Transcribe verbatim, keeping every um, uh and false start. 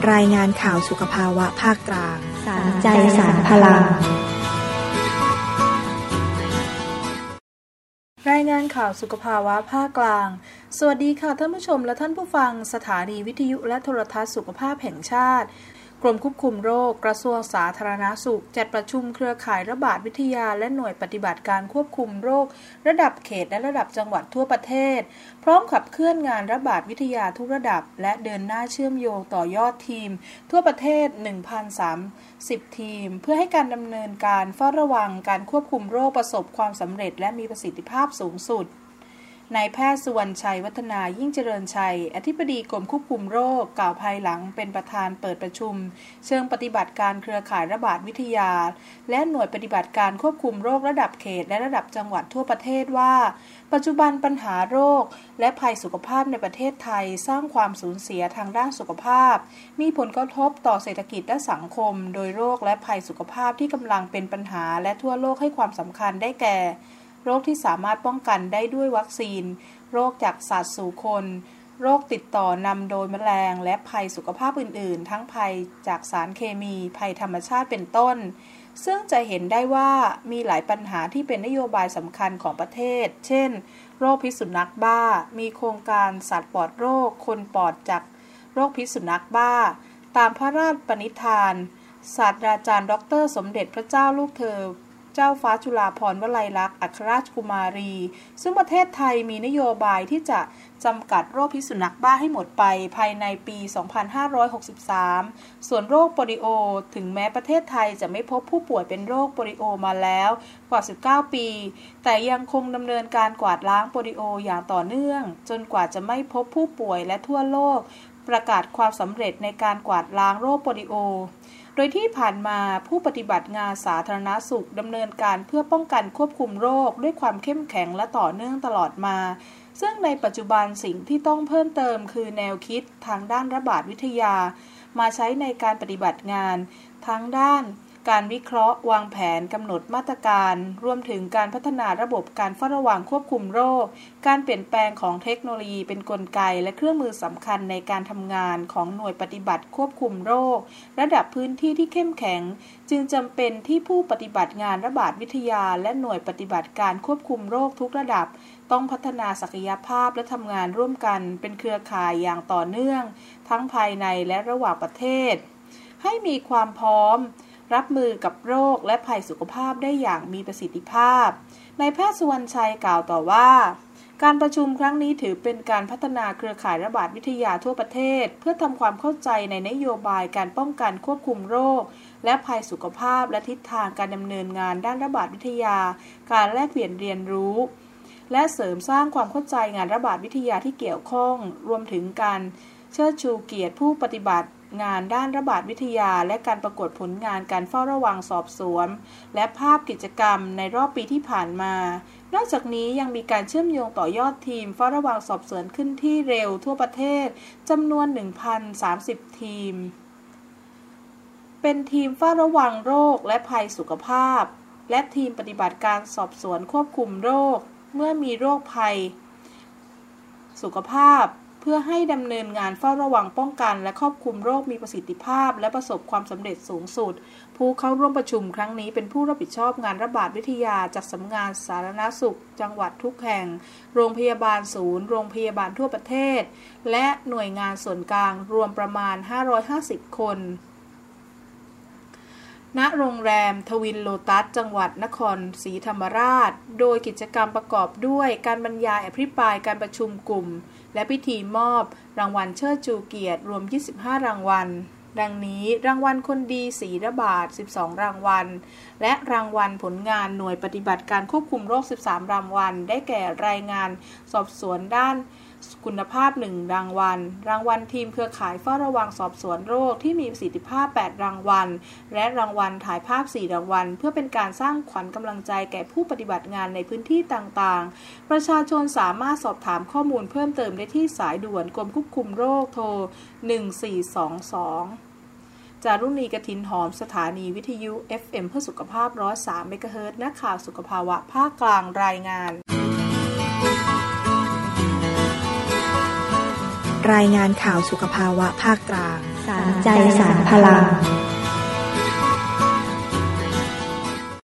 รายงานข่าวสุขภาวะภาคกลางสารใจสารพลังรายงานข่าวสุขภาวะภาคกลางสวัสดีค่ะท่านผู้ชมและท่านผู้ฟังสถานีวิทยุและโทรทัศน์สุขภาพแห่งชาติกรมควบคุมโรคกระทรวงสาธารณสุขจัดประชุมเครือข่ายระบาดวิทยาและหน่วยปฏิบัติการควบคุมโรคระดับเขตและระดับจังหวัดทั่วประเทศพร้อมขับเคลื่อนงานระบาดวิทยาทุกระดับและเดินหน้าเชื่อมโยงต่อยอดทีมทั่วประเทศ หนึ่งพันสามสิบ ทีมเพื่อให้การดำเนินการเฝ้าระวังการควบคุมโรคประสบความสำเร็จและมีประสิทธิภาพสูงสุดนายแพทย์สุวรรณชัยวัฒนายิ่งเจริญชัยอธิบดีกรมควบคุมโรคกล่าวภายหลังเป็นประธานเปิดประชุมเชิงปฏิบัติการเครือข่ายระบาดวิทยาและหน่วยปฏิบัติการควบคุมโรคระดับเขตและระดับจังหวัดทั่วประเทศว่าปัจจุบันปัญหาโรคและภัยสุขภาพในประเทศไทยสร้างความสูญเสียทางด้านสุขภาพมีผลกระทบต่อเศรษฐกิจและสังคมโดยโรคและภัยสุขภาพที่กำลังเป็นปัญหาและทั่วโลกให้ความสำคัญได้แก่โรคที่สามารถป้องกันได้ด้วยวัคซีนโรคจากสัตว์สู่คนโรคติดต่อนำโดยแมลงและภัยสุขภาพอื่นๆทั้งภัยจากสารเคมีภัยธรรมชาติเป็นต้นซึ่งจะเห็นได้ว่ามีหลายปัญหาที่เป็นนโยบายสำคัญของประเทศเช่นโรคพิษสุนัขบ้ามีโครงการสัตว์ปลอดโรคคนปลอดจากโรคพิษสุนัขบ้าตามพระราชปณิธานศาสตราจารย์ดร.สมเด็จพระเจ้าลูกเธอเจ้าฟ้าจุฬาภรณ์วลัยลักษณ์อัครราชกุมารีซึ่งประเทศไทยมีนโยบายที่จะจำกัดโรคพิษสุนัขบ้าให้หมดไปภายในปี สองพันห้าร้อยหกสิบสาม ส่วนโรคโปลิโอถึงแม้ประเทศไทยจะไม่พบผู้ป่วยเป็นโรคโปลิโอมาแล้วกว่าสิบเก้าปีแต่ยังคงดำเนินการกวาดล้างโปลิโออย่างต่อเนื่องจนกว่าจะไม่พบผู้ป่วยและทั่วโลกประกาศความสำเร็จในการกวาดล้างโรคโปลิโอโดยที่ผ่านมาผู้ปฏิบัติงานสาธารณสุขดำเนินการเพื่อป้องกันควบคุมโรคด้วยความเข้มแข็งและต่อเนื่องตลอดมาซึ่งในปัจจุบันสิ่งที่ต้องเพิ่มเติมคือแนวคิดทางด้านระบาดวิทยามาใช้ในการปฏิบัติงานทั้งด้านการวิเคราะห์วางแผนกำหนดมาตรการรวมถึงการพัฒนาระบบการเฝ้าระวังควบคุมโรคการเปลี่ยนแปลงของเทคโนโลยีเป็นกลไกและเครื่องมือสำคัญในการทำงานของหน่วยปฏิบัติควบคุมโรคระดับพื้นที่ที่เข้มแข็งจึงจำเป็นที่ผู้ปฏิบัติงานระบาดวิทยาและหน่วยปฏิบัติการควบคุมโรคทุกระดับต้องพัฒนาศักยภาพและทำงานร่วมกันเป็นเครือข่ายอย่างต่อเนื่องทั้งภายในและระหว่างประเทศให้มีความพร้อมรับมือกับโรคและภัยสุขภาพได้อย่างมีประสิทธิภาพนายแพทย์สุวรรณชัยกล่าวต่อว่าการประชุมครั้งนี้ถือเป็นการพัฒนาเครือข่ายระบาดวิทยาทั่วประเทศเพื่อทำความเข้าใจในนโยบายการป้องกันควบคุมโรคและภัยสุขภาพและทิศทางการดำเนินงานด้านระบาดวิทยาการแลกเปลี่ยนเรียนรู้และเสริมสร้างความเข้าใจงานระบาดวิทยาที่เกี่ยวข้องรวมถึงการเชิดชูเกียรติผู้ปฏิบัติงานด้านระบาดวิทยาและการประกวดผลงานการเฝ้าระวังสอบสวนและภาพกิจกรรมในรอบปีที่ผ่านมานอกจากนี้ยังมีการเชื่อมโยงต่อยอดทีมเฝ้าระวังสอบสวนขึ้นที่เร็วทั่วประเทศจำนวน หนึ่งพันสามสิบ ทีมเป็นทีมเฝ้าระวังโรคและภัยสุขภาพและทีมปฏิบัติการสอบสวนควบคุมโรคเมื่อมีโรคภัยสุขภาพเพื่อให้ดำเนินงานเฝ้าระวังป้องกันและควบคุมโรคมีประสิทธิภาพและประสบความสำเร็จสูงสุดผู้เข้าร่วมประชุมครั้งนี้เป็นผู้รับผิดชอบงานระบาดวิทยาจากสำนักงานสาธารณสุขจังหวัดทุกแห่งโรงพยาบาลศูนย์โรงพยาบาลทั่วประเทศและหน่วยงานส่วนกลางรวมประมาณห้าร้อยห้าสิบคนณโรงแรมทวินโลตัสจังหวัดนครศรีธรรมราชโดยกิจกรรมประกอบด้วยการบรรยายอภิปรายการประชุมกลุ่มและพิธีมอบรางวัลเชิดชูเกียรติรวมยี่สิบห้ารางวัลดังนี้รางวัลคนดีสีระบาดสิบสองรางวัลและรางวัลผลงานหน่วยปฏิบัติการควบคุมโรคสิบสามรางวัลได้แก่รายงานสอบสวนด้านคุณภาพหนึ่งรางวัลรางวัลทีมเครือข่ายเฝ้าระวังสอบสวนโรคที่มีประสิทธิภาพแปดรางวัลและรางวัลถ่ายภาพสี่รางวัลเพื่อเป็นการสร้างขวัญกำลังใจแก่ผู้ปฏิบัติงานในพื้นที่ต่างๆประชาชนสามารถสอบถามข้อมูลเพิ่มเติมได้ที่สายด่วนกรมควบคุมโรคโทรหนึ่งสี่สองสองจารุณีกฐินหอมสถานีวิทยุ เอฟ เอ็ม เพื่อสุขภาพหนึ่งร้อยสามเมกะเฮิรตซ์นักข่าวสุขภาวะภาคกลางรายงานรายงานข่าวสุขภาวะภาคกลางสารใจสารพลัง